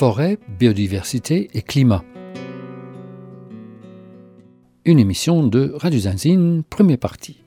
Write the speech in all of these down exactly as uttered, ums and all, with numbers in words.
Forêt, biodiversité et climat. Une émission de Radio Zinzine, première partie.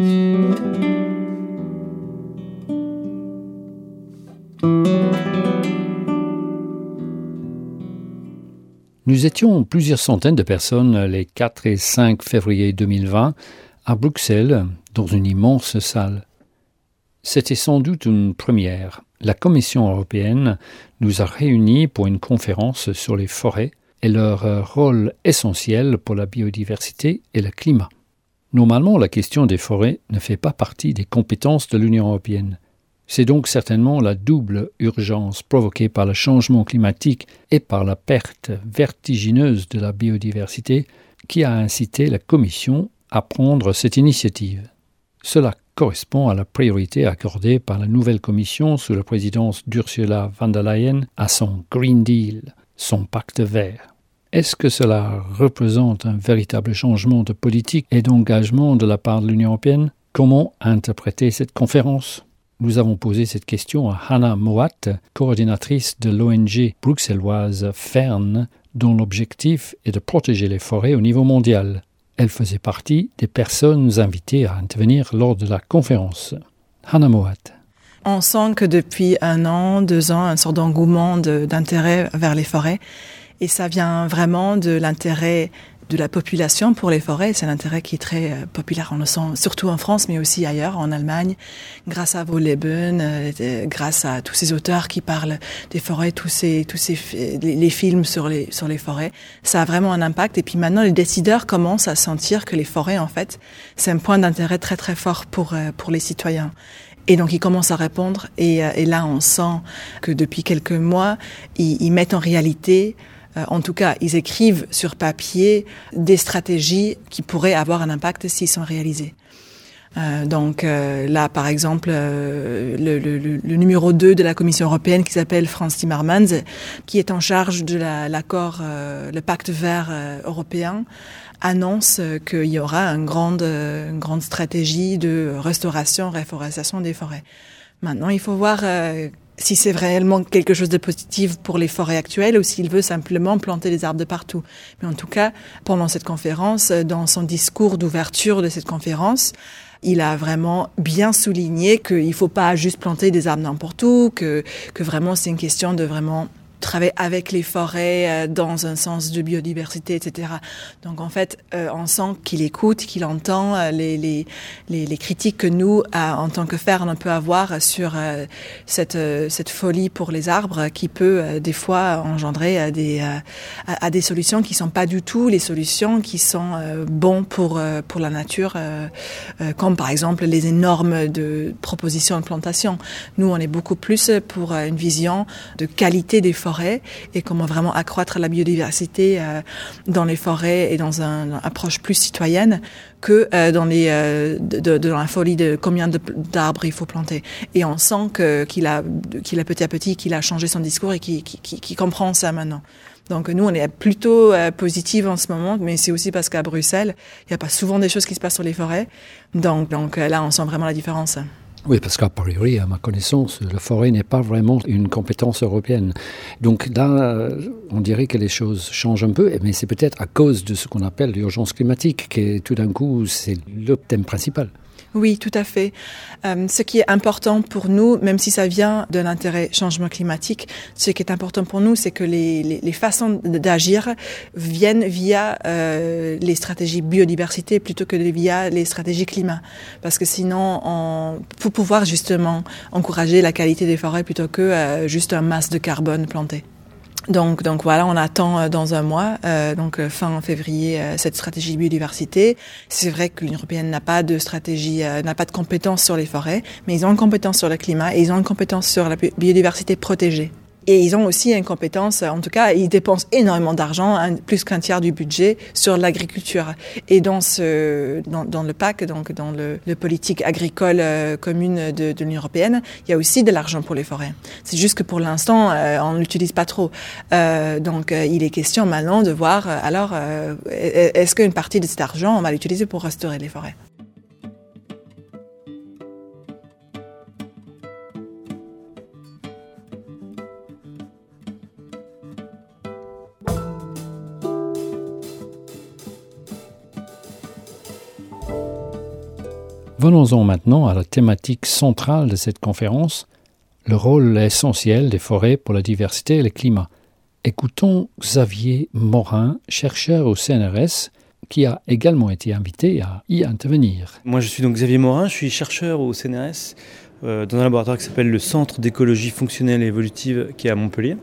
Nous étions plusieurs centaines de personnes les quatre et cinq février deux mille vingt à Bruxelles, dans une immense salle. C'était sans doute une première. La Commission européenne nous a réunis pour une conférence sur les forêts et leur rôle essentiel pour la biodiversité et le climat. Normalement, la question des forêts ne fait pas partie des compétences de l'Union européenne. C'est donc certainement la double urgence provoquée par le changement climatique et par la perte vertigineuse de la biodiversité qui a incité la Commission à prendre cette initiative. Cela correspond à la priorité accordée par la nouvelle Commission sous la présidence d'Ursula von der Leyen à son Green Deal, son pacte vert. Est-ce que cela représente un véritable changement de politique et d'engagement de la part de l'Union européenne? Comment interpréter cette conférence? Nous avons posé cette question à Hannah Moat, coordinatrice de l'O N G bruxelloise Fern, dont l'objectif est de protéger les forêts au niveau mondial. Elle faisait partie des personnes invitées à intervenir lors de la conférence. Hannah Moat. On sent que depuis un an, deux ans, un sort d'engouement de, d'intérêt vers les forêts. Et ça vient vraiment de l'intérêt de la population pour les forêts. C'est un intérêt qui est très euh, populaire, on le sent surtout en France, mais aussi ailleurs, en Allemagne, grâce à Wolleben, euh, grâce à tous ces auteurs qui parlent des forêts, tous ces, tous ces les, les films sur les, sur les forêts. Ça a vraiment un impact. Et puis maintenant, les décideurs commencent à sentir que les forêts, en fait, c'est un point d'intérêt très très fort pour, euh, pour les citoyens. Et donc, ils commencent à répondre. Et, et là, on sent que depuis quelques mois, ils, ils mettent en réalité... Euh, en tout cas, ils écrivent sur papier des stratégies qui pourraient avoir un impact s'ils sont réalisés. Euh, donc euh, là, par exemple, euh, le, le, le numéro deux de la Commission européenne qui s'appelle Frans Timmermans, qui est en charge de la, l'accord, euh, le pacte vert euh, européen, annonce euh, qu'il y aura une grande, euh, une grande stratégie de restauration, réforestation des forêts. Maintenant, il faut voir... Euh, si c'est réellement quelque chose de positif pour les forêts actuelles ou s'il veut simplement planter des arbres de partout. Mais en tout cas, pendant cette conférence, dans son discours d'ouverture de cette conférence, il a vraiment bien souligné qu'il ne faut pas juste planter des arbres n'importe où, que, que vraiment c'est une question de vraiment travailler avec les forêts dans un sens de biodiversité, et cetera. Donc en fait, euh, on sent qu'il écoute, qu'il entend euh, les, les, les, les critiques que nous, euh, en tant que Fern, on peut avoir sur euh, cette, euh, cette folie pour les arbres qui peut euh, des fois engendrer euh, des, euh, à, à des solutions qui sont pas du tout les solutions qui sont euh, bons pour, euh, pour la nature, euh, euh, comme par exemple les énormes de propositions de plantation. Nous, on est beaucoup plus pour euh, une vision de qualité des forêts et comment vraiment accroître la biodiversité euh, dans les forêts et dans un, une approche plus citoyenne que euh, dans les euh, de, de, de la folie de combien de, d'arbres il faut planter. Et on sent que qu'il a qu'il a petit à petit qu'il a changé son discours et qu'il, qu'il, qu'il comprend ça maintenant. Donc nous, on est plutôt euh, positifs en ce moment, mais c'est aussi parce qu'à Bruxelles, il n'y a pas souvent des choses qui se passent sur les forêts. Donc, donc là, on sent vraiment la différence. Oui, parce qu'a priori, à ma connaissance, la forêt n'est pas vraiment une compétence européenne. Donc là, on dirait que les choses changent un peu, mais c'est peut-être à cause de ce qu'on appelle l'urgence climatique, que tout d'un coup, c'est le thème principal. Oui, tout à fait. Euh, ce qui est important pour nous, même si ça vient de l'intérêt changement climatique, ce qui est important pour nous, c'est que les, les, les façons d'agir viennent via euh, les stratégies biodiversité plutôt que via les stratégies climat. Parce que sinon, on, pour pouvoir justement encourager la qualité des forêts plutôt que euh, juste un masse de carbone planté. Donc, donc voilà, on attend dans un mois, euh, donc fin février, euh, cette stratégie biodiversité. C'est vrai que l'Union européenne n'a pas de stratégie, euh, n'a pas de compétences sur les forêts, mais ils ont une compétence sur le climat et ils ont une compétence sur la biodiversité protégée. Et ils ont aussi une compétence, en tout cas, ils dépensent énormément d'argent, hein, plus qu'un tiers du budget, sur l'agriculture. Et dans ce, dans, dans le P A C, donc dans le, le politique agricole euh, commune de, de l'Union européenne, il y a aussi de l'argent pour les forêts. C'est juste que pour l'instant, euh, on ne l'utilise pas trop. Euh, donc, euh, il est question maintenant de voir, euh, alors, euh, est-ce qu'une partie de cet argent, on va l'utiliser pour restaurer les forêts ? Venons-en maintenant à la thématique centrale de cette conférence, le rôle essentiel des forêts pour la diversité et le climat. Écoutons Xavier Morin, chercheur au C N R S, qui a également été invité à y intervenir. Moi, je suis donc Xavier Morin, je suis chercheur au C N R S euh, dans un laboratoire qui s'appelle le Centre d'écologie fonctionnelle et évolutive qui est à Montpellier.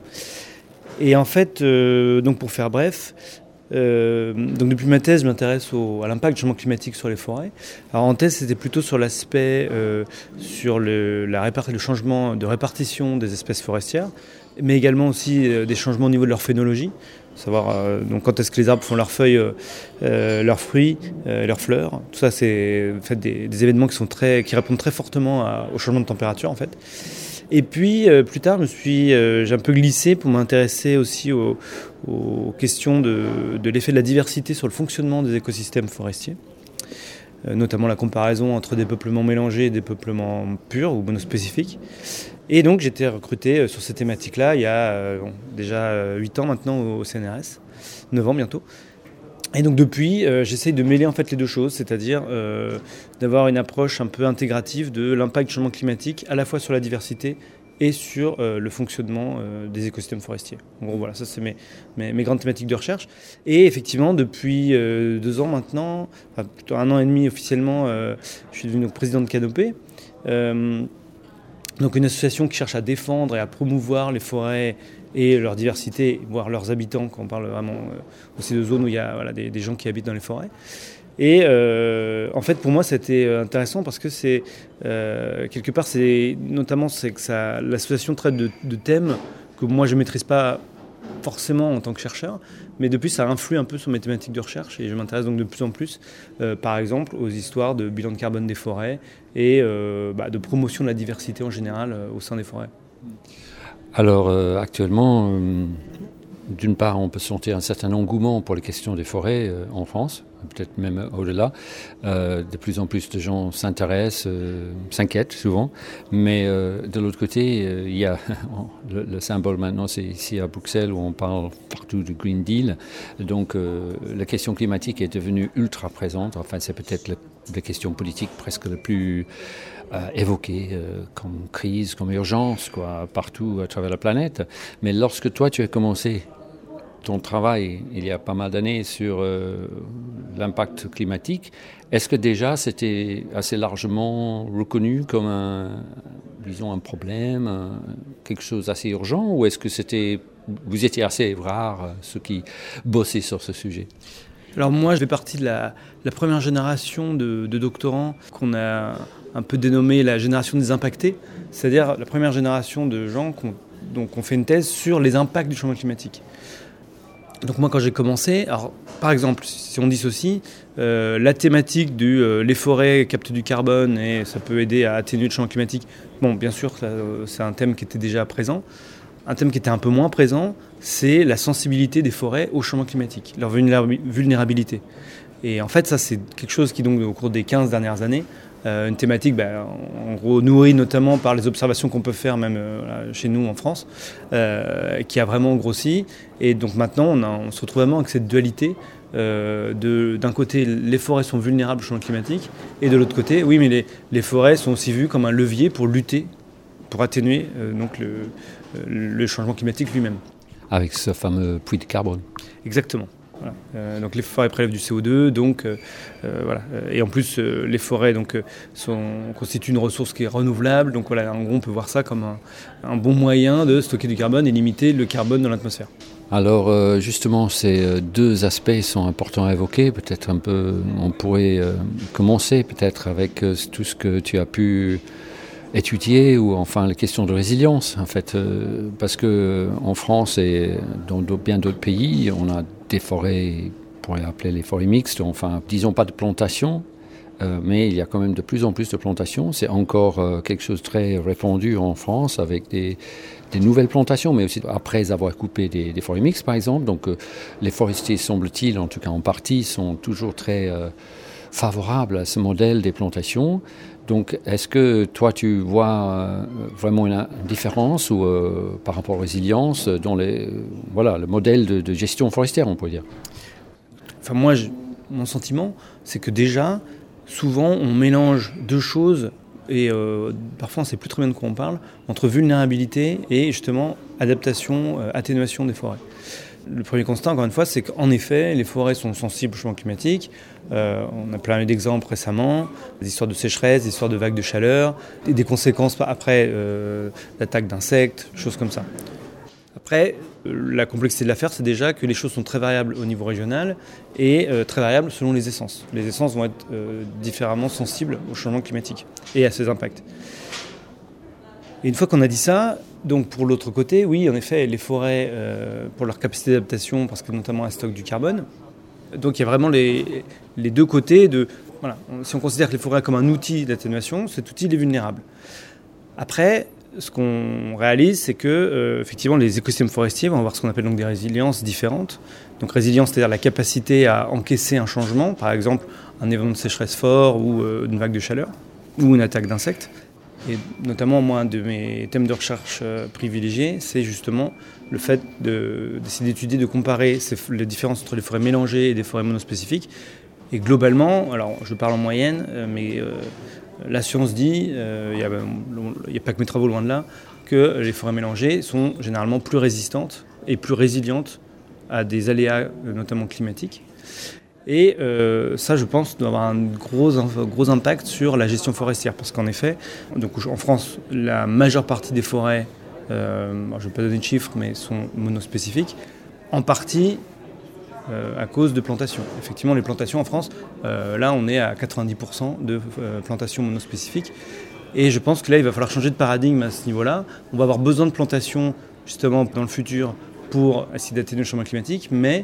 Et en fait, euh, donc pour faire bref, euh, donc depuis ma thèse, je m'intéresse au, à l'impact du changement climatique sur les forêts. Alors en thèse, c'était plutôt sur l'aspect euh, sur le, la répart- le changement de répartition des espèces forestières, mais également aussi euh, des changements au niveau de leur phénologie. Savoir euh, donc quand est-ce que les arbres font leurs feuilles, euh, leurs fruits, euh, leurs fleurs. Tout ça, c'est en fait, des, des événements qui, sont très, qui répondent très fortement à, au changement de température en fait. Et puis euh, plus tard, je me suis, euh, j'ai un peu glissé pour m'intéresser aussi aux, aux questions de, de l'effet de la diversité sur le fonctionnement des écosystèmes forestiers, euh, notamment la comparaison entre des peuplements mélangés et des peuplements purs ou monospécifiques. Et donc j'ai été recruté sur ces thématiques-là il y a euh, bon, déjà huit ans maintenant au C N R S, neuf ans bientôt. Et donc depuis, euh, j'essaye de mêler en fait les deux choses, c'est-à-dire euh, d'avoir une approche un peu intégrative de l'impact du changement climatique à la fois sur la diversité et sur euh, le fonctionnement euh, des écosystèmes forestiers. En gros, voilà, ça c'est mes, mes, mes grandes thématiques de recherche. Et effectivement, depuis euh, deux ans maintenant, enfin plutôt un an et demi officiellement, euh, je suis devenu donc, président de Canopée. Euh, donc une association qui cherche à défendre et à promouvoir les forêts et leur diversité, voire leurs habitants, quand on parle vraiment euh, aussi de zones où il y a voilà, des, des gens qui habitent dans les forêts. Et euh, en fait, pour moi, c'était intéressant parce que c'est euh, quelque part, c'est notamment c'est que ça, l'association traite de, de thèmes que moi je maîtrise pas forcément en tant que chercheur, mais depuis ça influe un peu sur mes thématiques de recherche et je m'intéresse donc de plus en plus, euh, par exemple, aux histoires de bilan de carbone des forêts et euh, bah, de promotion de la diversité en général euh, au sein des forêts. Alors euh, actuellement, euh, d'une part, on peut sentir un certain engouement pour les questions des forêts euh, en France, peut-être même au-delà. Euh, de plus en plus de gens s'intéressent, euh, s'inquiètent souvent. Mais euh, de l'autre côté, euh, il y a le, le symbole maintenant, c'est ici à Bruxelles où on parle partout du Green Deal. Donc euh, la question climatique est devenue ultra présente. Enfin, c'est peut-être la, la question politique presque la plus euh, évoquée euh, comme crise, comme urgence, quoi, partout à travers la planète. Mais lorsque toi, tu as commencé ton travail, il y a pas mal d'années, sur euh, l'impact climatique, est-ce que déjà c'était assez largement reconnu comme un, disons, un problème, un, quelque chose d'assez urgent, ou est-ce que c'était, vous étiez assez rares, ceux qui bossaient sur ce sujet ? Alors moi, je fais partie de la, la première génération de, de doctorants qu'on a un peu dénommée la génération des impactés, c'est-à-dire la première génération de gens qui ont, donc, ont fait une thèse sur les impacts du changement climatique. Donc moi quand j'ai commencé, alors par exemple si on dissocie, euh, la thématique du euh, les forêts captent du carbone et ça peut aider à atténuer le changement climatique, bon bien sûr ça, c'est un thème qui était déjà présent. Un thème qui était un peu moins présent, c'est la sensibilité des forêts au changement climatique, leur vulnérabilité. Et en fait ça c'est quelque chose qui donc au cours des quinze dernières années, Euh, une thématique bah, en gros nourrie notamment par les observations qu'on peut faire même euh, chez nous en France, euh, qui a vraiment grossi. Et donc maintenant on, a, on se retrouve vraiment avec cette dualité euh, de, d'un côté les forêts sont vulnérables au changement climatique et de l'autre côté oui mais les, les forêts sont aussi vues comme un levier pour lutter, pour atténuer euh, donc le, le changement climatique lui-même. Avec ce fameux puits de carbone. Exactement. Voilà. Euh, donc les forêts prélèvent du C O deux, donc euh, euh, voilà. Et en plus euh, les forêts donc euh, sont, constituent une ressource qui est renouvelable. Donc voilà, en gros on peut voir ça comme un, un bon moyen de stocker du carbone et limiter le carbone dans l'atmosphère. Alors euh, justement, ces deux aspects sont importants à évoquer. Peut-être un peu, on pourrait euh, commencer peut-être avec euh, tout ce que tu as pu étudier, ou enfin les questions de résilience en fait, euh, parce que en France et dans d'autres, bien d'autres pays, on a des forêts, on pourrait appeler les forêts mixtes, enfin disons pas de plantation, euh, mais il y a quand même de plus en plus de plantations. C'est encore euh, quelque chose de très répandu en France avec des, des nouvelles plantations, mais aussi après avoir coupé des, des forêts mixtes par exemple. Donc euh, les forestiers, semble-t-il, en tout cas en partie, sont toujours très euh, favorables à ce modèle des plantations. Donc, est-ce que toi, tu vois euh, vraiment une, une différence ou, euh, par rapport aux résiliences dans les, euh, voilà, le modèle de, de gestion forestière, on pourrait dire ? Enfin, moi, je, mon sentiment, c'est que déjà, souvent on mélange deux choses et euh, parfois on ne sait plus très bien de quoi on parle, entre vulnérabilité et justement adaptation, euh, atténuation des forêts. Le premier constat, encore une fois, c'est qu'en effet, les forêts sont sensibles au changement climatique. Euh, on a plein d'exemples récemment, des histoires de sécheresse, des histoires de vagues de chaleur, et des conséquences après euh, d'attaques d'insectes, choses comme ça. Après, la complexité de l'affaire, c'est déjà que les choses sont très variables au niveau régional et euh, très variables selon les essences. Les essences vont être euh, différemment sensibles au changement climatique et à ses impacts. Et une fois qu'on a dit ça, donc pour l'autre côté, oui, en effet, les forêts, euh, pour leur capacité d'adaptation, parce que notamment elles stockent du carbone. Donc il y a vraiment les, les deux côtés de... Voilà, si on considère que les forêts comme un outil d'atténuation, cet outil est vulnérable. Après, ce qu'on réalise, c'est que euh, effectivement, les écosystèmes forestiers vont avoir ce qu'on appelle donc des résiliences différentes. Donc résilience, c'est-à-dire la capacité à encaisser un changement, par exemple un événement de sécheresse fort ou euh, une vague de chaleur, ou une attaque d'insectes. Et notamment, moi, un de mes thèmes de recherche euh, privilégiés, c'est justement le fait de, d'essayer d'étudier, de comparer ces, les différences entre les forêts mélangées et des forêts monospécifiques. Et globalement, alors je parle en moyenne, euh, mais euh, la science dit, il euh, n'y a, a pas que mes travaux loin de là, que les forêts mélangées sont généralement plus résistantes et plus résilientes à des aléas, notamment climatiques. Et euh, ça, je pense, doit avoir un gros, un gros impact sur la gestion forestière. Parce qu'en effet, donc en France, la majeure partie des forêts, euh, je ne vais pas donner de chiffres, mais sont monospécifiques, en partie euh, à cause de plantations. Effectivement, les plantations en France, euh, là, on est à quatre-vingt-dix pour cent de euh, plantations monospécifiques. Et je pense que là, il va falloir changer de paradigme à ce niveau-là. On va avoir besoin de plantations, justement, dans le futur, pour essayer d'atténuer le changement climatique, mais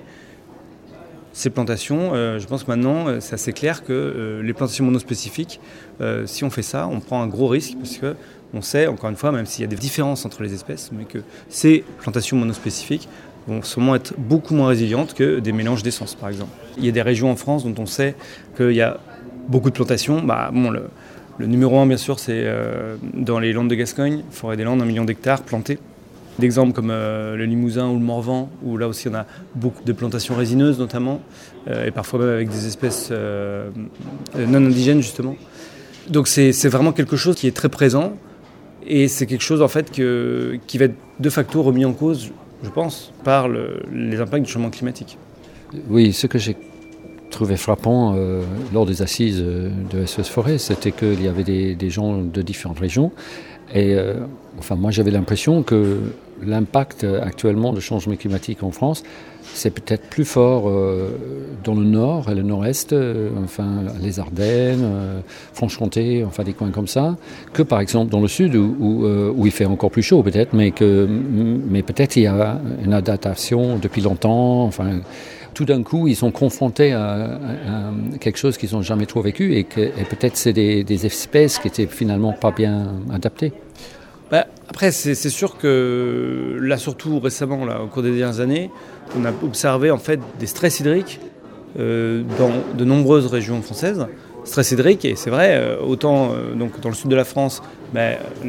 ces plantations, euh, je pense que maintenant, euh, c'est assez clair que euh, les plantations monospécifiques, euh, si on fait ça, on prend un gros risque parce qu'on sait, encore une fois, même s'il y a des différences entre les espèces, mais que ces plantations monospécifiques vont sûrement être beaucoup moins résilientes que des mélanges d'essences, par exemple. Il y a des régions en France dont on sait qu'il y a beaucoup de plantations. Bah, bon, le, le numéro un, bien sûr, c'est euh, dans les Landes de Gascogne, forêt des Landes, un million d'hectares plantés. D'exemples comme euh, le Limousin ou le Morvan, où là aussi on a beaucoup de plantations résineuses notamment, euh, et parfois même avec des espèces euh, non indigènes justement. Donc c'est, c'est vraiment quelque chose qui est très présent, et c'est quelque chose en fait que, qui va être de facto remis en cause, je pense, par le, les impacts du changement climatique. Oui, ce que j'ai trouvé frappant euh, lors des assises de S O S Forêt, c'était qu'il y avait des, des gens de différentes régions. Et euh, enfin, moi, j'avais l'impression que l'impact actuellement du changement climatique en France, c'est peut-être plus fort euh, dans le nord et le nord-est, euh, enfin les Ardennes, euh, Franche-Comté, enfin des coins comme ça, que par exemple dans le sud où, où, euh, où il fait encore plus chaud peut-être, mais que mais peut-être il y a une adaptation depuis longtemps. Enfin, tout d'un coup, ils sont confrontés à, à, à quelque chose qu'ils n'ont jamais trop vécu et, que, et peut-être c'est des, des espèces qui étaient finalement pas bien adaptées. Bah, après, c'est, c'est sûr que là, surtout récemment, là, au cours des dernières années, on a observé en fait des stress hydriques euh, dans de nombreuses régions françaises. Stress hydrique, et c'est vrai, euh, autant euh, donc, dans le sud de la France, bah,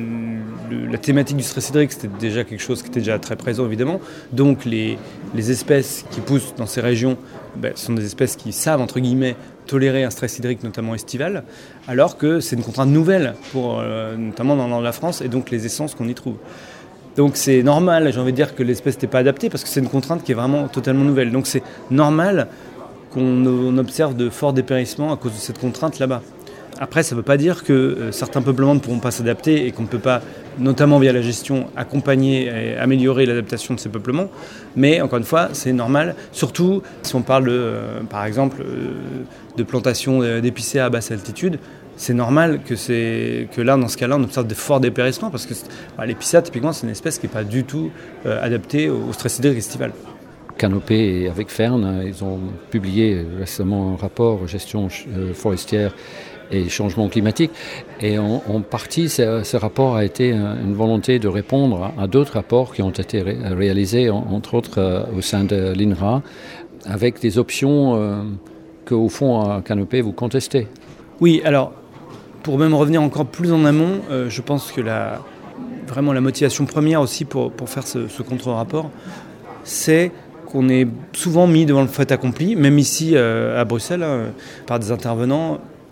le, la thématique du stress hydrique, c'était déjà quelque chose qui était déjà très présent, évidemment. Donc les, les espèces qui poussent dans ces régions bah, sont des espèces qui savent, entre guillemets, tolérer un stress hydrique, notamment estival, alors que c'est une contrainte nouvelle, pour, euh, notamment dans le nord de la France, et donc les essences qu'on y trouve. Donc c'est normal, j'ai envie de dire, que l'espèce n'était pas adaptée, parce que c'est une contrainte qui est vraiment totalement nouvelle. Donc c'est normal qu'on observe de forts dépérissements à cause de cette contrainte là-bas. Après, ça ne veut pas dire que euh, certains peuplements ne pourront pas s'adapter et qu'on ne peut pas, notamment via la gestion, accompagner et améliorer l'adaptation de ces peuplements. Mais encore une fois, c'est normal, surtout si on parle, de, euh, par exemple, euh, de plantation d'épicéas à basse altitude. C'est normal que, c'est, que là, dans ce cas-là, on observe de forts dépérissements parce que bah, l'épicéa, typiquement, c'est une espèce qui n'est pas du tout euh, adaptée au stress hydrique estival. Canopée et avec Fern, ils ont publié récemment un rapport gestion forestière et changement climatique. Et en, en partie, ce, ce rapport a été une volonté de répondre à, à d'autres rapports qui ont été ré, réalisés, en, entre autres euh, au sein de l'I N R A, avec des options euh, qu'au fond, à Canopée, vous contestez. Oui, alors, pour même revenir encore plus en amont, euh, je pense que la, vraiment la motivation première aussi pour, pour faire ce, ce contre-rapport, c'est qu'on est souvent mis devant le fait accompli, même ici euh, à Bruxelles, hein, par des intervenants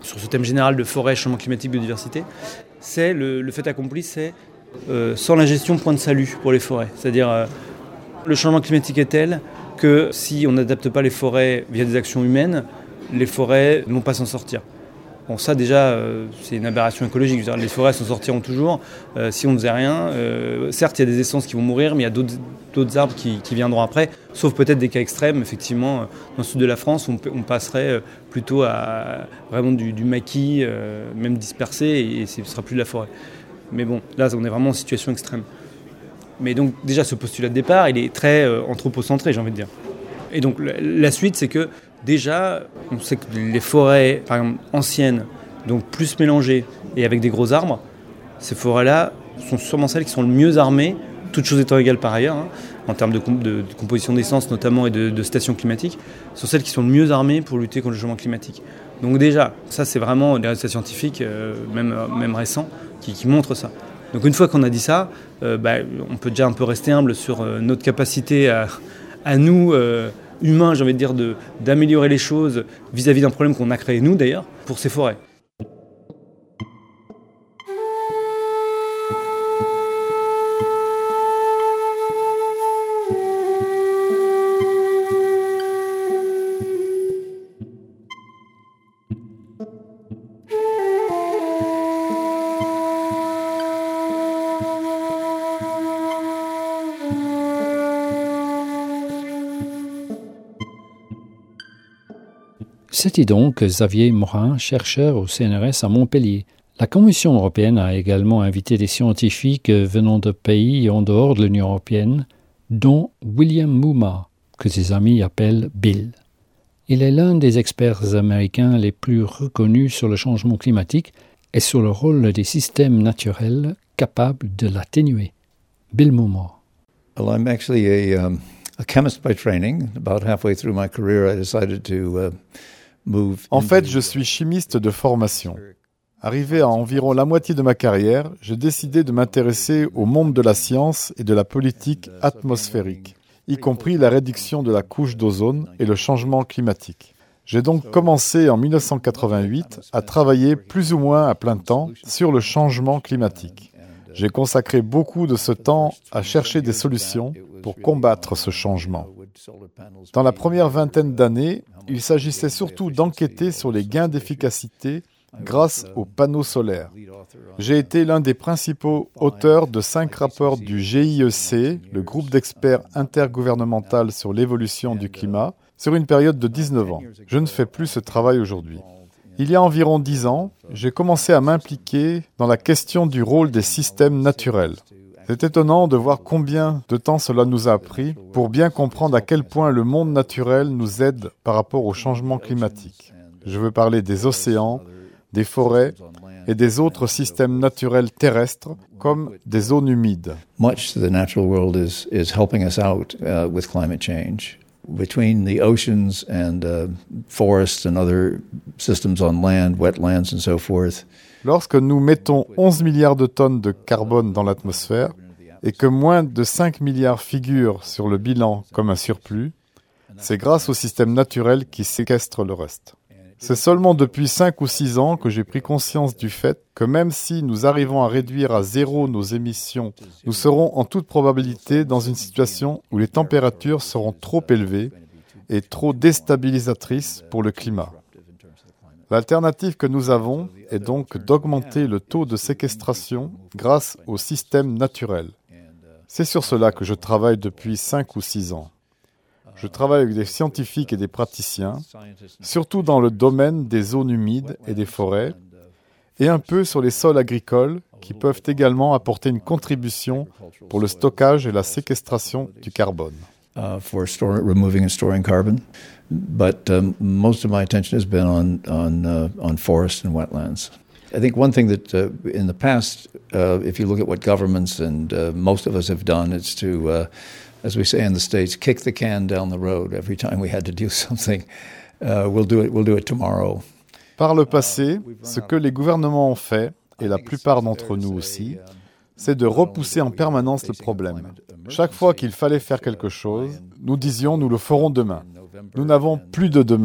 sur ce thème général de forêt, changement climatique, biodiversité, c'est le, le fait accompli, c'est euh, sans la gestion, point de salut pour les forêts. C'est-à-dire, euh, le changement climatique est tel que si on n'adapte pas les forêts via des actions humaines, les forêts ne vont pas s'en sortir. Bon, ça déjà, euh, c'est une aberration écologique. Je veux dire, les forêts s'en sortiront toujours euh, si on ne faisait rien. Euh, certes, il y a des essences qui vont mourir, mais il y a d'autres, d'autres arbres qui, qui viendront après, sauf peut-être des cas extrêmes. Effectivement, dans le sud de la France, on, on passerait plutôt à vraiment du, du maquis, euh, même dispersé, et, et ce ne sera plus de la forêt. Mais bon, là, on est vraiment en situation extrême. Mais donc, déjà, ce postulat de départ, il est très euh, anthropocentré, j'ai envie de dire. Et donc, la, la suite, c'est que déjà, on sait que les forêts, par exemple, anciennes, donc plus mélangées et avec des gros arbres, ces forêts-là sont sûrement celles qui sont le mieux armées, toutes choses étant égales par ailleurs, hein, en termes de, comp- de, de composition d'essence notamment et de, de stations climatiques, sont celles qui sont le mieux armées pour lutter contre le changement climatique. Donc déjà, ça c'est vraiment des résultats scientifiques, euh, même, même récents, qui, qui montrent ça. Donc une fois qu'on a dit ça, euh, bah, on peut déjà un peu rester humble sur euh, notre capacité à, à nous, euh, humains, j'ai envie de dire, de, d'améliorer les choses vis-à-vis d'un problème qu'on a créé nous d'ailleurs, pour ces forêts. C'était donc Xavier Morin, chercheur au C N R S à Montpellier. La Commission européenne a également invité des scientifiques venant de pays en dehors de l'Union européenne, dont William Mumma, que ses amis appellent Bill. Il est l'un des experts américains les plus reconnus sur le changement climatique et sur le rôle des systèmes naturels capables de l'atténuer. Bill Mumma. Well, I'm actually a, um, a chemist by training. About halfway through my career, I decided to uh, move. En fait, je suis chimiste de formation. Arrivé à environ la moitié de ma carrière, j'ai décidé de m'intéresser au monde de la science et de la politique atmosphérique, y compris la réduction de la couche d'ozone et le changement climatique. J'ai donc commencé en dix-neuf cent quatre-vingt-huit à travailler plus ou moins à plein temps sur le changement climatique. J'ai consacré beaucoup de ce temps à chercher des solutions pour combattre ce changement. Dans la première vingtaine d'années, il s'agissait surtout d'enquêter sur les gains d'efficacité grâce aux panneaux solaires. J'ai été l'un des principaux auteurs de cinq rapports du G I E C, le groupe d'experts intergouvernemental sur l'évolution du climat, sur une période de dix-neuf ans. Je ne fais plus ce travail aujourd'hui. Il y a environ dix ans, j'ai commencé à m'impliquer dans la question du rôle des systèmes naturels. C'est étonnant de voir combien de temps cela nous a pris pour bien comprendre à quel point le monde naturel nous aide par rapport au changement climatique. Je veux parler des océans, des forêts et des autres systèmes naturels terrestres comme des zones humides. Much the natural world is is helping us out uh, with climate change. Between the oceans and uh, forests and other systems on land, wetlands and so forth. Lorsque nous mettons onze milliards de tonnes de carbone dans l'atmosphère et que moins de cinq milliards figurent sur le bilan comme un surplus, c'est grâce aux systèmes naturels qui séquestrent le reste. C'est seulement depuis cinq ou six ans que j'ai pris conscience du fait que même si nous arrivons à réduire à zéro nos émissions, nous serons en toute probabilité dans une situation où les températures seront trop élevées et trop déstabilisatrices pour le climat. L'alternative que nous avons est donc d'augmenter le taux de séquestration grâce aux systèmes naturels. C'est sur cela que je travaille depuis cinq ou six ans. Je travaille avec des scientifiques et des praticiens, surtout dans le domaine des zones humides et des forêts, et un peu sur les sols agricoles qui peuvent également apporter une contribution pour le stockage et la séquestration du carbone. Uh, for store, removing and storing carbon, but um, most of my attention has been on on uh, on forests and wetlands. I think one thing that uh, in the past, uh, if you look at what governments and uh, most of us have done, it's to, uh, as we say in the States, kick the can down the road every time we had to do something. Uh, we'll do it. We'll do it tomorrow. Par le passé, ce que les gouvernements ont fait, et la plupart d'entre nous aussi, c'est de repousser en permanence le problème. Chaque fois qu'il fallait faire quelque chose, nous disions « nous le ferons demain ». Nous n'avons plus de demain,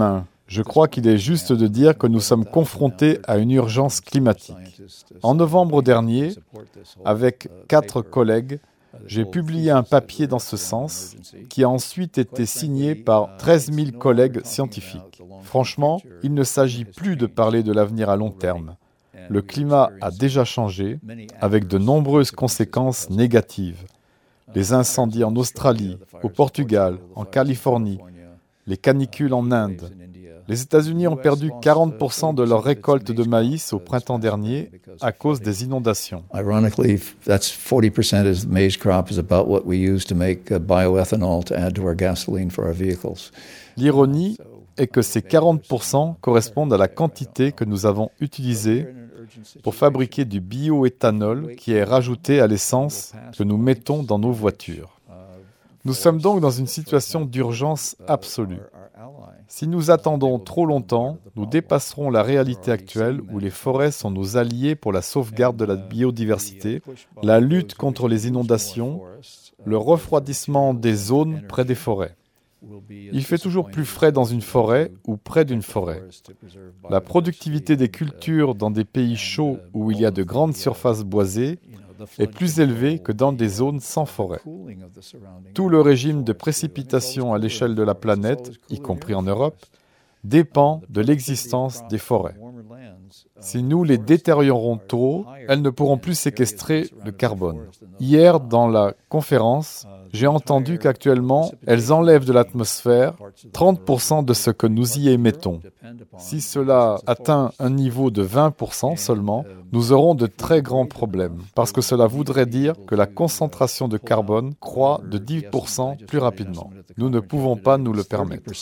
Je crois qu'il est juste de dire que nous sommes confrontés à une urgence climatique. En novembre dernier, avec quatre collègues, j'ai publié un papier dans ce sens qui a ensuite été signé par treize mille collègues scientifiques. Franchement, il ne s'agit plus de parler de l'avenir à long terme. Le climat a déjà changé, avec de nombreuses conséquences négatives. Les incendies en Australie, au Portugal, en Californie, les canicules en Inde. Les États-Unis ont perdu quarante pour cent de leur récolte de maïs au printemps dernier à cause des inondations. Ironically, that's forty percent of the maize crop is about what we use to make bioethanol to add to our gasoline for our vehicles. L'ironie est que ces quarante pour cent correspondent à la quantité que nous avons utilisée pour fabriquer du bioéthanol qui est rajouté à l'essence que nous mettons dans nos voitures. Nous sommes donc dans une situation d'urgence absolue. Si nous attendons trop longtemps, nous dépasserons la réalité actuelle où les forêts sont nos alliés pour la sauvegarde de la biodiversité, la lutte contre les inondations, le refroidissement des zones près des forêts. Il fait toujours plus frais dans une forêt ou près d'une forêt. La productivité des cultures dans des pays chauds où il y a de grandes surfaces boisées est plus élevée que dans des zones sans forêt. Tout le régime de précipitation à l'échelle de la planète, y compris en Europe, dépend de l'existence des forêts. Si nous les détériorons trop, elles ne pourront plus séquestrer le carbone. Hier, dans la conférence, j'ai entendu qu'actuellement, elles enlèvent de l'atmosphère trente pour cent de ce que nous y émettons. Si cela atteint un niveau de vingt pour cent seulement, nous aurons de très grands problèmes, parce que cela voudrait dire que la concentration de carbone croît de dix pour cent plus rapidement. Nous ne pouvons pas nous le permettre.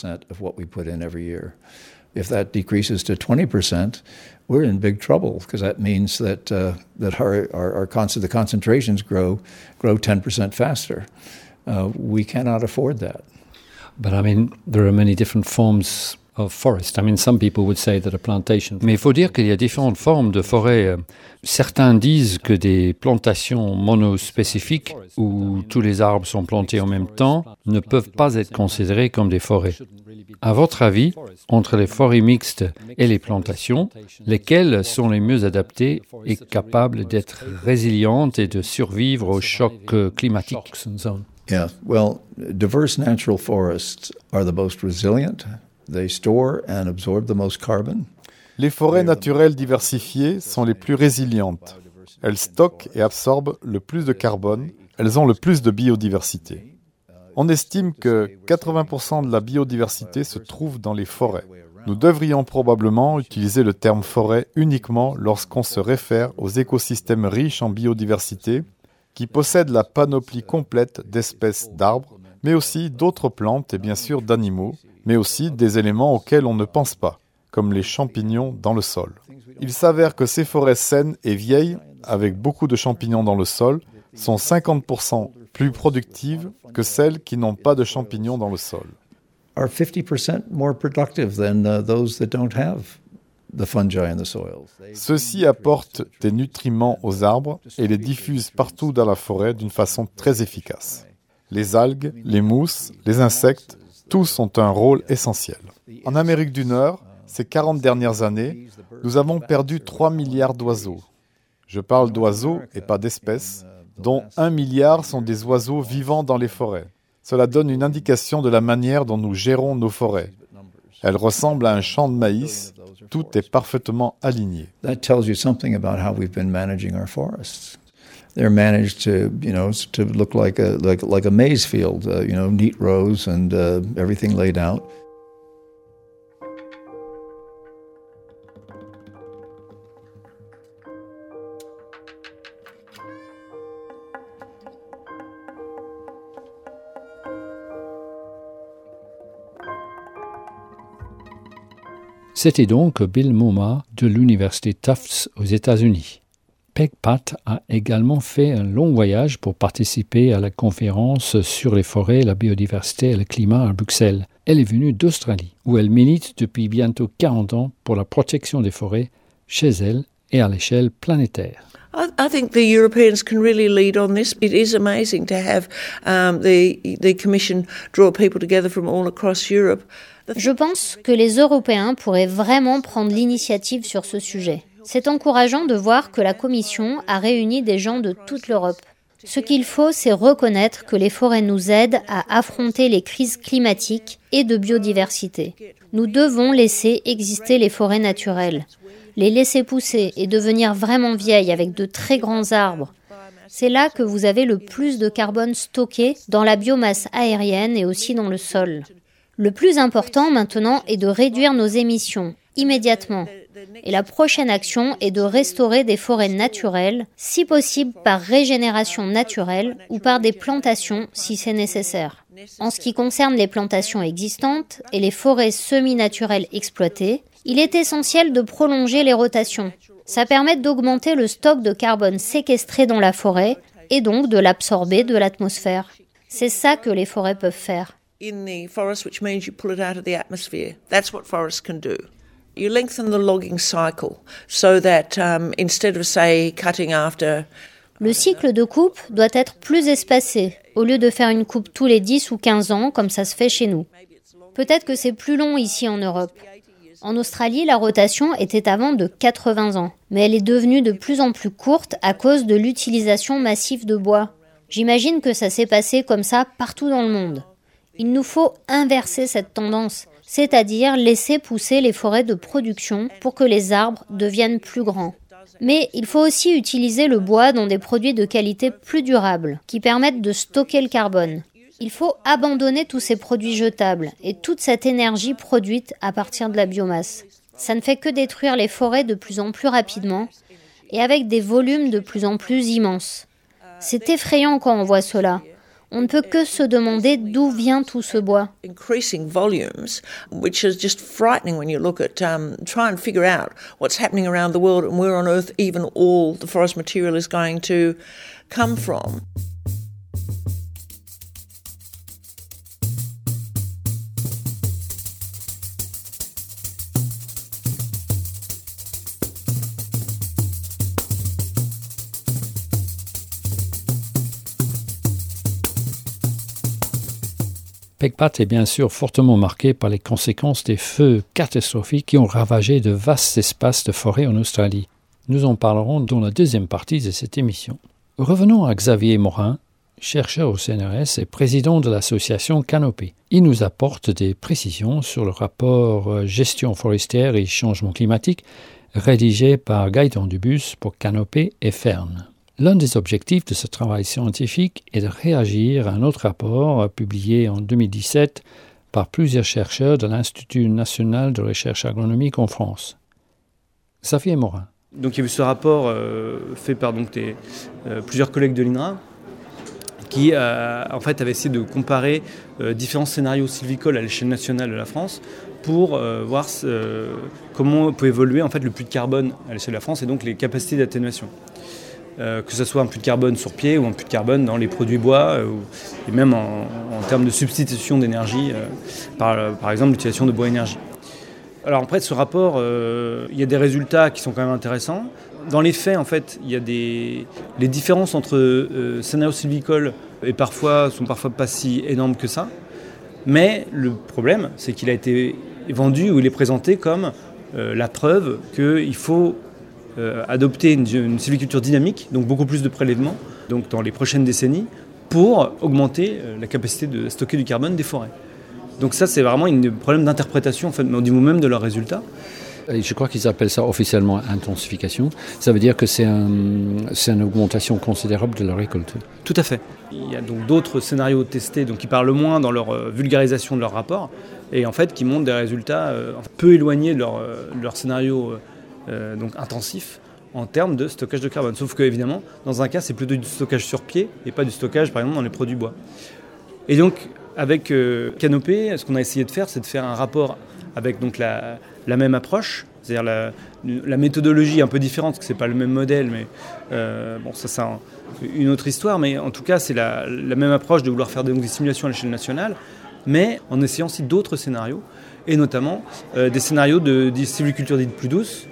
If that decreases to twenty percent, we're in big trouble because that means that uh, that our our, our con- the concentrations grow grow ten percent faster. Uh, we cannot afford that. But I mean, there are many different forms of forest. I mean, some people would say that a plantation. Mais il faut dire qu'il y a différentes formes de forêt. Certains disent que des plantations monospécifiques où tous les arbres sont plantés en même temps ne peuvent pas être considérées comme des forêts. À votre avis, entre les forêts mixtes et les plantations, lesquelles sont les mieux adaptées et capables d'être résilientes et de survivre aux chocs climatiques? Yeah, well, diverse natural forests are the most resilient. They store and absorb the most carbon. Les forêts naturelles diversifiées sont les plus résilientes. Elles stockent et absorbent le plus de carbone. Elles ont le plus de biodiversité. On estime que quatre-vingts pour cent de la biodiversité se trouve dans les forêts. Nous devrions probablement utiliser le terme forêt uniquement lorsqu'on se réfère aux écosystèmes riches en biodiversité qui possèdent la panoplie complète d'espèces d'arbres, mais aussi d'autres plantes et bien sûr d'animaux, mais aussi des éléments auxquels on ne pense pas, comme les champignons dans le sol. Il s'avère que ces forêts saines et vieilles, avec beaucoup de champignons dans le sol, sont cinquante pour cent plus productives que celles qui n'ont pas de champignons dans le sol. Are fifty percent more productive than uh, those that don't have the fungi in the soil. Ceux-ci apportent des nutriments aux arbres et les diffusent partout dans la forêt d'une façon très efficace. Les algues, les mousses, les insectes, tous ont un rôle essentiel. En Amérique du Nord, ces quarante dernières années, nous avons perdu trois milliards d'oiseaux. Je parle d'oiseaux et pas d'espèces, dont un milliard sont des oiseaux vivant dans les forêts. Cela donne une indication de la manière dont nous gérons nos forêts. Elles ressemblent à un champ de maïs, tout est parfaitement aligné. That tells you something about how we've been managing our forests. They're managed to, you know, to look like a like like a maize field, uh, you know, neat rows and uh, everything laid out. C'était donc Bill Moma de l'Université Tufts aux États-Unis. Peg Pat a également fait un long voyage pour participer à la conférence sur les forêts, la biodiversité et le climat à Bruxelles. Elle est venue d'Australie, où elle milite depuis bientôt quarante ans pour la protection des forêts, chez elle et à l'échelle planétaire. I think the Europeans can really lead on this. It is amazing to have um, the the Commission draw people together from all across Europe. Je pense que les Européens pourraient vraiment prendre l'initiative sur ce sujet. C'est encourageant de voir que la Commission a réuni des gens de toute l'Europe. Ce qu'il faut, c'est reconnaître que les forêts nous aident à affronter les crises climatiques et de biodiversité. Nous devons laisser exister les forêts naturelles, les laisser pousser et devenir vraiment vieilles avec de très grands arbres. C'est là que vous avez le plus de carbone stocké dans la biomasse aérienne et aussi dans le sol. Le plus important maintenant est de réduire nos émissions immédiatement. Et la prochaine action est de restaurer des forêts naturelles, si possible par régénération naturelle ou par des plantations si c'est nécessaire. En ce qui concerne les plantations existantes et les forêts semi-naturelles exploitées, il est essentiel de prolonger les rotations. Ça permet d'augmenter le stock de carbone séquestré dans la forêt et donc de l'absorber de l'atmosphère. C'est ça que les forêts peuvent faire. In the forest, which means you pull it out of the atmosphere. That's what forests can do. You lengthen the logging cycle so that um, instead of, say, cutting after... Le cycle de coupe doit être plus espacé, au lieu de faire une coupe tous les dix ou quinze ans, comme ça se fait chez nous. Peut-être que c'est plus long ici en Europe. En Australie, la rotation était avant de quatre-vingts ans, mais elle est devenue de plus en plus courte à cause de l'utilisation massive de bois. J'imagine que ça s'est passé comme ça partout dans le monde. Il nous faut inverser cette tendance, c'est-à-dire laisser pousser les forêts de production pour que les arbres deviennent plus grands. Mais il faut aussi utiliser le bois dans des produits de qualité plus durable, qui permettent de stocker le carbone. Il faut abandonner tous ces produits jetables et toute cette énergie produite à partir de la biomasse. Ça ne fait que détruire les forêts de plus en plus rapidement et avec des volumes de plus en plus immenses. C'est effrayant quand on voit cela. On ne peut que se demander d'où vient tout ce bois. Increasing volumes, which is just frightening when you look at, um, try and figure out what's happening around the world and where on earth even all the forest material is going to come from. Pegpat est bien sûr fortement marqué par les conséquences des feux catastrophiques qui ont ravagé de vastes espaces de forêt en Australie. Nous en parlerons dans la deuxième partie de cette émission. Revenons à Xavier Morin, chercheur au C N R S et président de l'association Canopée. Il nous apporte des précisions sur le rapport Gestion forestière et changement climatique rédigé par Gaëtan Dubus pour Canopée et Fern. L'un des objectifs de ce travail scientifique est de réagir à un autre rapport publié en deux mille dix-sept par plusieurs chercheurs de l'Institut national de recherche agronomique en France. Xavier Morin. Donc il y a eu ce rapport euh, fait par donc, des, euh, plusieurs collègues de l'I N R A qui euh, en fait avaient essayé de comparer euh, différents scénarios sylvicoles à l'échelle nationale de la France pour euh, voir euh, comment peut évoluer en fait, le puits de carbone à l'échelle de la France et donc les capacités d'atténuation. Euh, que ce soit un puits de carbone sur pied ou un puits de carbone dans les produits bois, euh, et même en, en termes de substitution d'énergie, euh, par, euh, par exemple l'utilisation de bois-énergie. Alors après, ce rapport, euh, il y a des résultats qui sont quand même intéressants. Dans les faits, en fait, il y a des les différences entre euh, scénarios sylvicoles et parfois sont parfois pas si énormes que ça. Mais le problème, c'est qu'il a été vendu ou il est présenté comme euh, la preuve qu'il faut Euh, adopter une, une sylviculture dynamique, donc beaucoup plus de prélèvements donc dans les prochaines décennies, pour augmenter euh, la capacité de stocker du carbone des forêts. Donc ça, c'est vraiment un problème d'interprétation en fait, au niveau même de leurs résultats. Et je crois qu'ils appellent ça officiellement intensification. Ça veut dire que c'est, un, c'est une augmentation considérable de la récolte. Tout à fait. Il y a donc d'autres scénarios testés donc, qui parlent moins dans leur euh, vulgarisation de leur rapport et en fait qui montrent des résultats euh, peu éloignés de leur, euh, de leur scénario euh, Euh, donc intensif en termes de stockage de carbone. Sauf que évidemment, dans un cas, c'est plutôt du stockage sur pied et pas du stockage, par exemple, dans les produits bois. Et donc, avec euh, Canopée, ce qu'on a essayé de faire, c'est de faire un rapport avec donc la, la même approche, c'est-à-dire la, la méthodologie un peu différente, parce que c'est pas le même modèle, mais euh, bon, ça c'est un, une autre histoire. Mais en tout cas, c'est la, la même approche de vouloir faire donc, des simulations à l'échelle nationale, mais en essayant aussi d'autres scénarios, et notamment euh, des scénarios de, de sylviculture dite plus douce.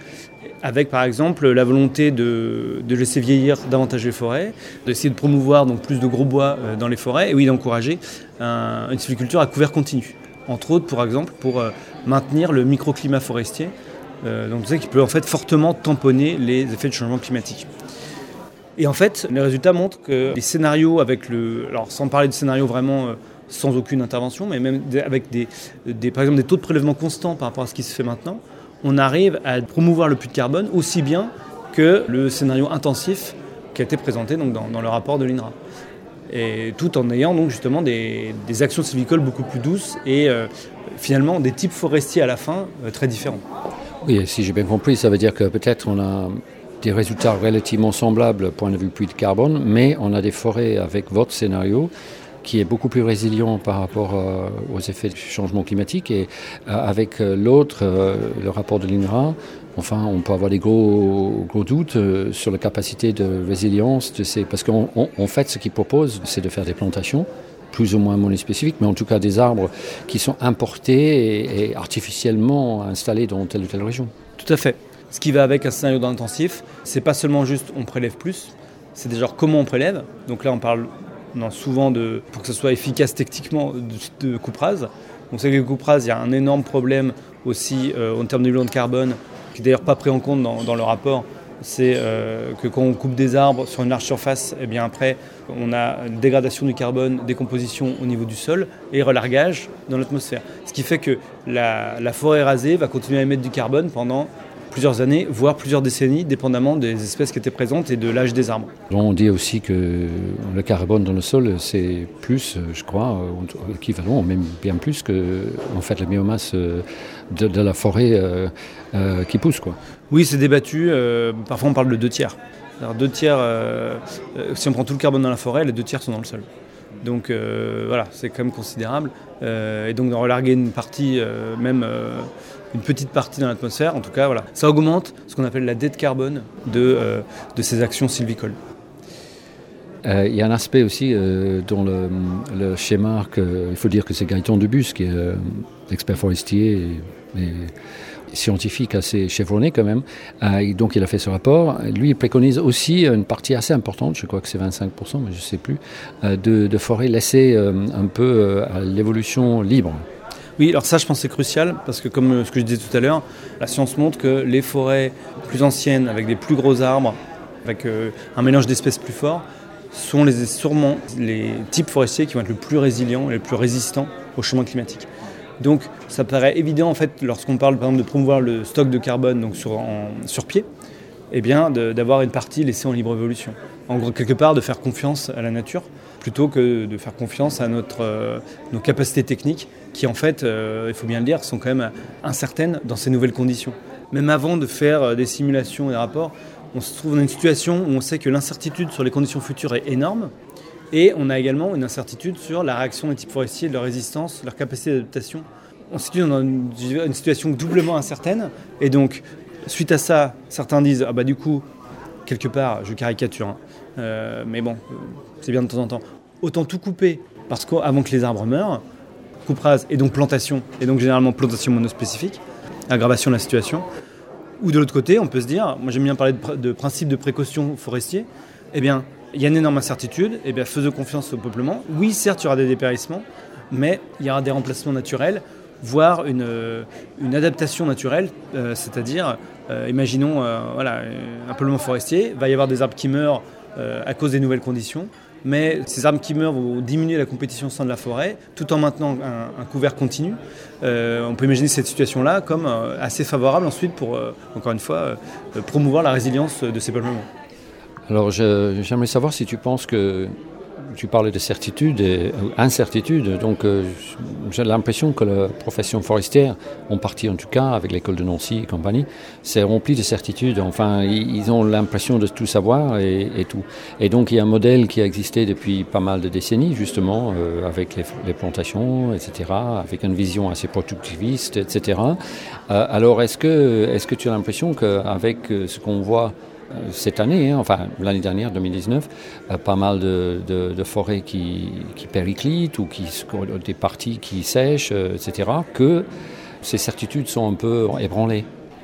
avec par exemple la volonté de, de laisser vieillir davantage les forêts, d'essayer de promouvoir donc plus de gros bois euh, dans les forêts, et oui d'encourager un, une sylviculture à couvert continu. Entre autres, par exemple, pour euh, maintenir le microclimat forestier, euh, donc, tu sais, qui peut en fait fortement tamponner les effets du changement climatique. Et en fait, les résultats montrent que les scénarios avec le, alors sans parler de scénarios vraiment euh, sans aucune intervention, mais même avec des, des, par exemple des taux de prélèvement constants par rapport à ce qui se fait maintenant, on arrive à promouvoir le puits de carbone aussi bien que le scénario intensif qui a été présenté donc, dans, dans le rapport de l'I N R A. Et tout en ayant donc justement des, des actions sylvicoles beaucoup plus douces et euh, finalement des types forestiers à la fin euh, très différents. Oui, si j'ai bien compris, ça veut dire que peut-être on a des résultats relativement semblables point de vue puits de carbone, mais on a des forêts avec votre scénario qui est beaucoup plus résilient par rapport euh, aux effets du changement climatique. Et euh, avec euh, l'autre, euh, le rapport de l'I N R A, enfin, on peut avoir des gros, gros doutes euh, sur la capacité de résilience de ces... Parce qu'en en fait, ce qu'ils proposent, c'est de faire des plantations, plus ou moins monospécifiques, mais en tout cas des arbres qui sont importés et, et artificiellement installés dans telle ou telle région. Tout à fait. Ce qui va avec un scénario d'intensif, c'est pas seulement juste on prélève plus, c'est déjà comment on prélève. Donc là, on parle... Non, souvent de, pour que ce soit efficace techniquement de, de coupe rase. On sait que les coupes rases, il y a un énorme problème aussi euh, en termes de bilan de carbone, qui n'est d'ailleurs pas pris en compte dans, dans le rapport. C'est euh, que quand on coupe des arbres sur une large surface, eh bien après, on a une dégradation du carbone, décomposition au niveau du sol et relargage dans l'atmosphère. Ce qui fait que la, la forêt rasée va continuer à émettre du carbone pendant plusieurs années, voire plusieurs décennies, dépendamment des espèces qui étaient présentes et de l'âge des arbres. On dit aussi que le carbone dans le sol, c'est plus, je crois, équivalent, même bien plus que en fait, la biomasse de, de la forêt euh, euh, qui pousse, quoi. Oui, c'est débattu. Euh, parfois, on parle de deux tiers. Alors, deux tiers, euh, euh, si on prend tout le carbone dans la forêt, les deux tiers sont dans le sol. Donc euh, voilà, c'est quand même considérable. Euh, et donc, d'en relarguer une partie, euh, même... Euh, une petite partie dans l'atmosphère, en tout cas, voilà. Ça augmente ce qu'on appelle la dette carbone de, euh, de ces actions sylvicoles. Euh, il y a un aspect aussi euh, dans le, le schéma, que, il faut dire que c'est Gaëtan Debus, qui est euh, expert forestier et, et scientifique assez chevronné quand même. Euh, et donc il a fait ce rapport. Lui, il préconise aussi une partie assez importante, je crois que c'est vingt-cinq pour cent, mais je ne sais plus, euh, de, de forêts laissées euh, un peu euh, à l'évolution libre. Oui, alors ça, je pense que c'est crucial, parce que comme ce que je disais tout à l'heure, la science montre que les forêts plus anciennes, avec des plus gros arbres, avec euh, un mélange d'espèces plus fort, sont les, sûrement les types forestiers qui vont être le plus résilients et les plus résistants au changement climatique. Donc, ça paraît évident, en fait, lorsqu'on parle, par exemple, de promouvoir le stock de carbone donc sur, en, sur pied, eh bien, de, d'avoir une partie laissée en libre évolution. En gros, quelque part, de faire confiance à la nature, plutôt que de faire confiance à notre, euh, nos capacités techniques, qui en fait, euh, il faut bien le dire, sont quand même incertaines dans ces nouvelles conditions. Même avant de faire des simulations et des rapports, on se trouve dans une situation où on sait que l'incertitude sur les conditions futures est énorme, et on a également une incertitude sur la réaction des types forestiers, leur résistance, leur capacité d'adaptation. On se situe dans une, une situation doublement incertaine, et donc, suite à ça, certains disent « Ah bah du coup, quelque part, je caricature, hein, euh, mais bon, c'est bien de temps en temps, autant tout couper, parce qu'avant que les arbres meurent, coupe rase et donc plantation, et donc généralement plantation monospécifique, aggravation de la situation. Ou de l'autre côté, on peut se dire, moi j'aime bien parler de, pr- de principe de précaution forestier, eh bien, il y a une énorme incertitude, eh bien, faisons confiance au peuplement. Oui, certes, il y aura des dépérissements, mais il y aura des remplacements naturels, voire une, une adaptation naturelle, euh, c'est-à-dire, euh, imaginons euh, voilà, un peuplement forestier, il va y avoir des arbres qui meurent euh, à cause des nouvelles conditions, mais ces arbres qui meurent vont diminuer la compétition au sein de la forêt, tout en maintenant un, un couvert continu. Euh, on peut imaginer cette situation-là comme euh, assez favorable ensuite pour, euh, encore une fois, euh, promouvoir la résilience de ces peuplements. Alors je, j'aimerais savoir si tu penses que tu parlais de certitude et incertitude, donc euh, j'ai l'impression que la profession forestière, en partie en tout cas, avec l'école de Nancy et compagnie, c'est rempli de certitudes. Enfin, ils ont l'impression de tout savoir et, et tout. Et donc il y a un modèle qui a existé depuis pas mal de décennies, justement, euh, avec les, les plantations, et cetera, avec une vision assez productiviste, et cetera. Euh, alors est-ce que, est-ce que tu as l'impression qu'avec ce qu'on voit cette année, hein, enfin l'année dernière, deux mille dix-neuf, euh, pas mal de, de, de forêts qui, qui périclitent ou qui, des parties qui sèchent, euh, et cetera, que ces certitudes sont un peu ébranlées.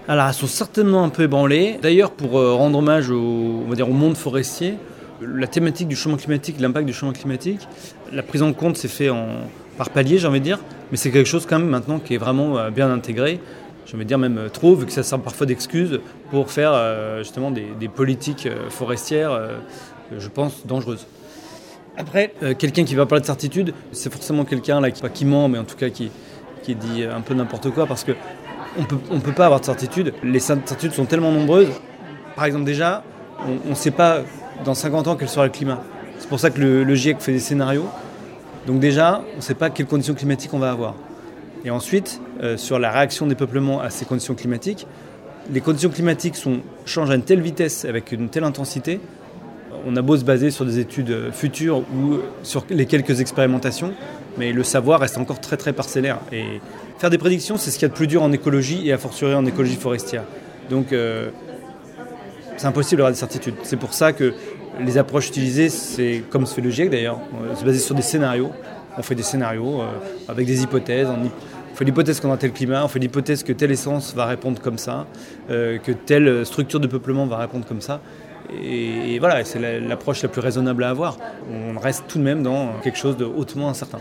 Alors, elles sont certainement un peu ébranlées. D'ailleurs, pour euh, rendre hommage au, on va dire, au monde forestier, la thématique du changement climatique, l'impact du changement climatique, la prise en compte s'est fait en, par palier, j'ai envie de dire, mais c'est quelque chose quand même maintenant qui est vraiment euh, bien intégré. J'ai envie de dire même euh, trop, vu que ça sert parfois d'excuse pour faire euh, justement des, des politiques euh, forestières, euh, je pense, dangereuses. Après, euh, quelqu'un qui va parler de certitude, c'est forcément quelqu'un là, qui, pas qui ment, mais en tout cas qui, qui dit un peu n'importe quoi, parce que on peut, on peut pas avoir de certitude. Les certitudes sont tellement nombreuses. Par exemple, déjà, on ne sait pas dans cinquante ans quel sera le climat. C'est pour ça que le, le GIEC fait des scénarios. Donc déjà, on ne sait pas quelles conditions climatiques on va avoir. Et ensuite, euh, sur la réaction des peuplements à ces conditions climatiques, les conditions climatiques sont, changent à une telle vitesse, avec une telle intensité, on a beau se baser sur des études futures ou sur les quelques expérimentations, mais le savoir reste encore très très parcellaire. Et faire des prédictions, c'est ce qu'il y a de plus dur en écologie et a fortiori en écologie forestière. Donc euh, c'est impossible d'avoir des certitudes. C'est pour ça que les approches utilisées, c'est comme se fait le GIEC d'ailleurs, on se baser sur des scénarios. On fait des scénarios euh, avec des hypothèses. On, on fait l'hypothèse qu'on a tel climat, on fait l'hypothèse que telle essence va répondre comme ça, euh, que telle structure de peuplement va répondre comme ça. Et, et voilà, c'est la, l'approche la plus raisonnable à avoir. On reste tout de même dans quelque chose de hautement incertain.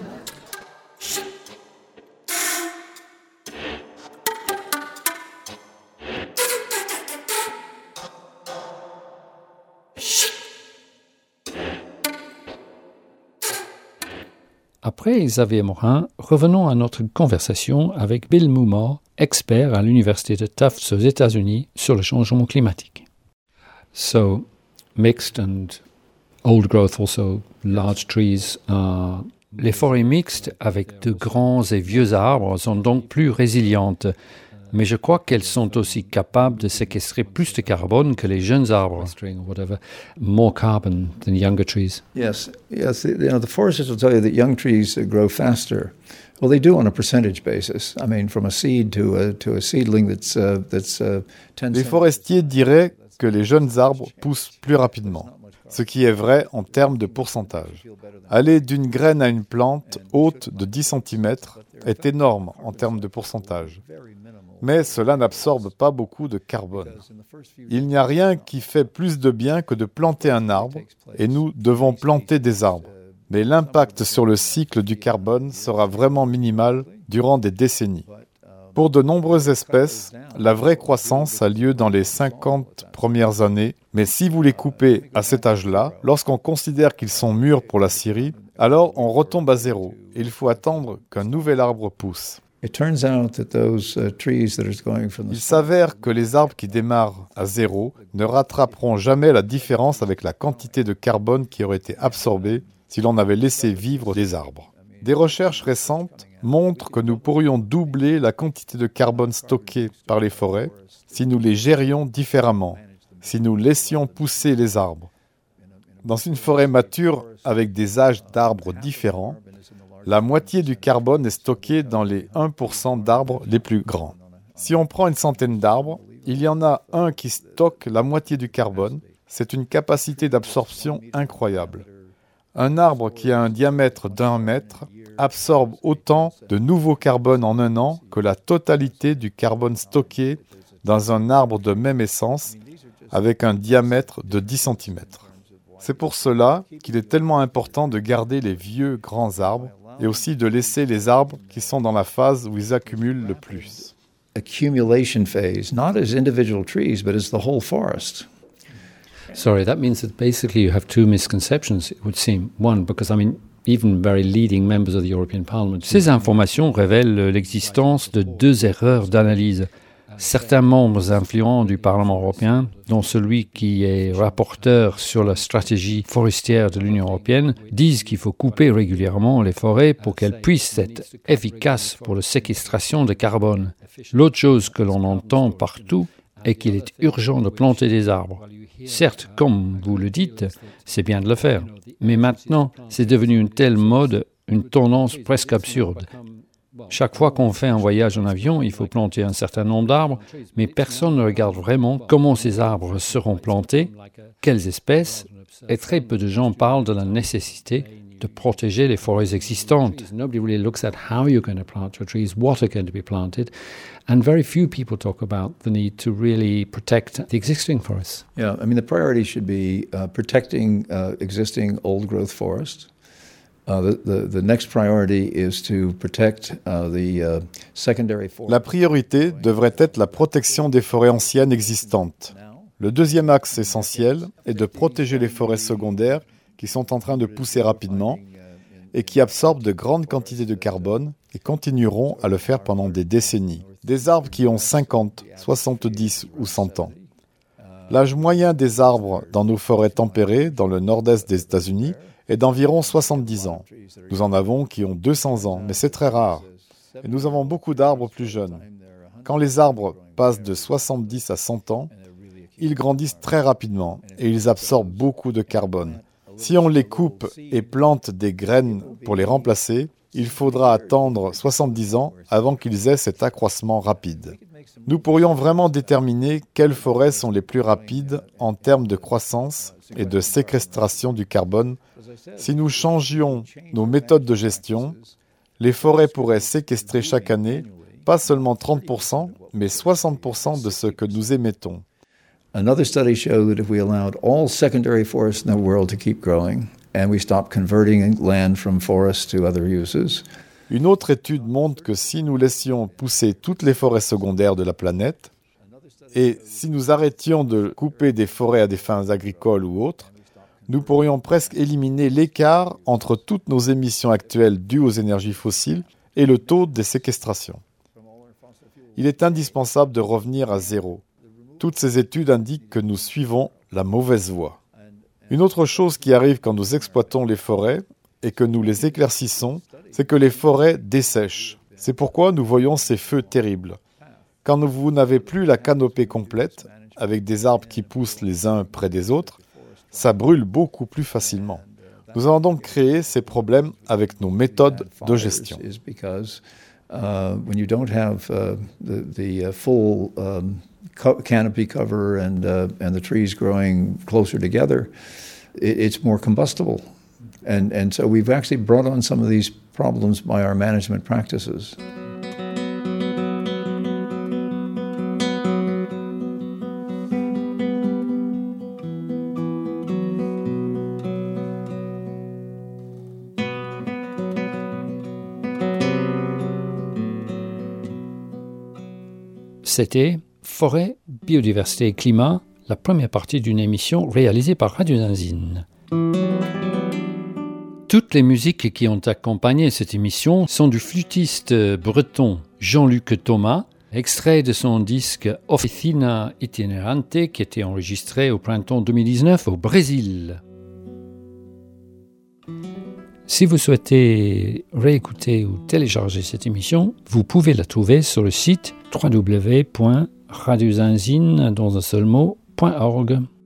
Après Xavier Morin, revenons à notre conversation avec Bill Mumor, expert à l'université de Tufts aux États-Unis sur le changement climatique. So, mixed and old growth also, large trees. Uh, les forêts mixtes avec de grands et vieux arbres sont donc plus résilientes. Mais je crois qu'elles sont aussi capables de séquestrer plus de carbone que les jeunes arbres. Whatever, more carbon than younger trees. Yes, yes. You know, the foresters will tell you that young trees grow faster. Well, they do on a percentage basis. I mean, from a seed to a to a seedling that's uh, that's uh, ten. Les forestiers diraient que les jeunes arbres poussent plus rapidement, ce qui est vrai en termes de pourcentage. Aller d'une graine à une plante haute de dix centimètres est énorme en termes de pourcentage. Mais cela n'absorbe pas beaucoup de carbone. Il n'y a rien qui fait plus de bien que de planter un arbre, et nous devons planter des arbres. Mais l'impact sur le cycle du carbone sera vraiment minimal durant des décennies. Pour de nombreuses espèces, la vraie croissance a lieu dans les cinquante premières années, mais si vous les coupez à cet âge-là, lorsqu'on considère qu'ils sont mûrs pour la scierie, alors on retombe à zéro, et il faut attendre qu'un nouvel arbre pousse. Il s'avère que les arbres qui démarrent à zéro ne rattraperont jamais la différence avec la quantité de carbone qui aurait été absorbée si l'on avait laissé vivre les arbres. Des recherches récentes montrent que nous pourrions doubler la quantité de carbone stockée par les forêts si nous les gérions différemment, si nous laissions pousser les arbres. Dans une forêt mature avec des âges d'arbres différents, la moitié du carbone est stocké dans les un pour cent d'arbres les plus grands. Si on prend une centaine d'arbres, il y en a un qui stocke la moitié du carbone. C'est une capacité d'absorption incroyable. Un arbre qui a un diamètre d'un mètre absorbe autant de nouveau carbone en un an que la totalité du carbone stocké dans un arbre de même essence avec un diamètre de dix centimètres. C'est pour cela qu'il est tellement important de garder les vieux grands arbres et aussi de laisser les arbres qui sont dans la phase où ils accumulent le plus. Accumulation phase, not as individual trees, but as the whole forest. Sorry, that means that basically you have two misconceptions, it would seem. One, because I mean, even very leading members of the European Parliament. Ces informations révèlent l'existence de deux erreurs d'analyse. Certains membres influents du Parlement européen, dont celui qui est rapporteur sur la stratégie forestière de l'Union européenne, disent qu'il faut couper régulièrement les forêts pour qu'elles puissent être efficaces pour la séquestration de carbone. L'autre chose que l'on entend partout est qu'il est urgent de planter des arbres. Certes, comme vous le dites, c'est bien de le faire. Mais maintenant, c'est devenu une telle mode, une tendance presque absurde. Chaque fois qu'on fait un voyage en avion, il faut planter un certain nombre d'arbres, mais personne ne regarde vraiment comment ces arbres seront plantés, quelles espèces, et très peu de gens parlent de la nécessité de protéger les forêts existantes. Nobody really looks at how you're going to plant your trees, what are going to be planted, and very few people talk about the need to really protect the existing forests. Yeah, I mean the priority should be uh, protecting uh, existing old-growth forests. Uh, the, the, the next priority is to protect uh, the uh, secondary forests. La priorité devrait être la protection des forêts anciennes existantes. Le deuxième axe essentiel est de protéger les forêts secondaires qui sont en train de pousser rapidement et qui absorbent de grandes quantités de carbone et continueront à le faire pendant des décennies. Des arbres qui ont cinquante, soixante-dix ou cent ans. L'âge moyen des arbres dans nos forêts tempérées dans le nord-est des États-Unis est d'environ soixante-dix ans. Nous en avons qui ont deux cents ans, mais c'est très rare. Et nous avons beaucoup d'arbres plus jeunes. Quand les arbres passent de soixante-dix à cent ans, ils grandissent très rapidement et ils absorbent beaucoup de carbone. Si on les coupe et plante des graines pour les remplacer, il faudra attendre soixante-dix ans avant qu'ils aient cet accroissement rapide. Nous pourrions vraiment déterminer quelles forêts sont les plus rapides en termes de croissance et de séquestration du carbone. Si nous changions nos méthodes de gestion, les forêts pourraient séquestrer chaque année pas seulement trente pour cent, mais soixante pour cent de ce que nous émettons. Another study showed that if we allowed all secondary forests in the world to keep growing and we stopped converting land from forests to other uses. Une autre étude montre que si nous laissions pousser toutes les forêts secondaires de la planète et si nous arrêtions de couper des forêts à des fins agricoles ou autres, nous pourrions presque éliminer l'écart entre toutes nos émissions actuelles dues aux énergies fossiles et le taux de séquestration. Il est indispensable de revenir à zéro. Toutes ces études indiquent que nous suivons la mauvaise voie. Une autre chose qui arrive quand nous exploitons les forêts et que nous les éclaircissons, c'est que les forêts dessèchent. C'est pourquoi nous voyons ces feux terribles. Quand vous n'avez plus la canopée complète, avec des arbres qui poussent les uns près des autres, ça brûle beaucoup plus facilement. Nous avons donc créé ces problèmes avec nos méthodes de gestion. Uh, when you don't have uh, the, the uh, full um, co- canopy cover and, uh, and the trees growing closer together, it, it's more combustible. And, and so we've actually brought on some of these problems by our management practices. C'était Forêt, Biodiversité et Climat, la première partie d'une émission réalisée par Radio Zinzine. Toutes les musiques qui ont accompagné cette émission sont du flûtiste breton Jean-Luc Thomas, extrait de son disque Oficina Itinerante qui était enregistré au printemps deux mille dix-neuf au Brésil. Si vous souhaitez réécouter ou télécharger cette émission, vous pouvez la trouver sur le site w w w point radio zinzine dans un seul mot point org.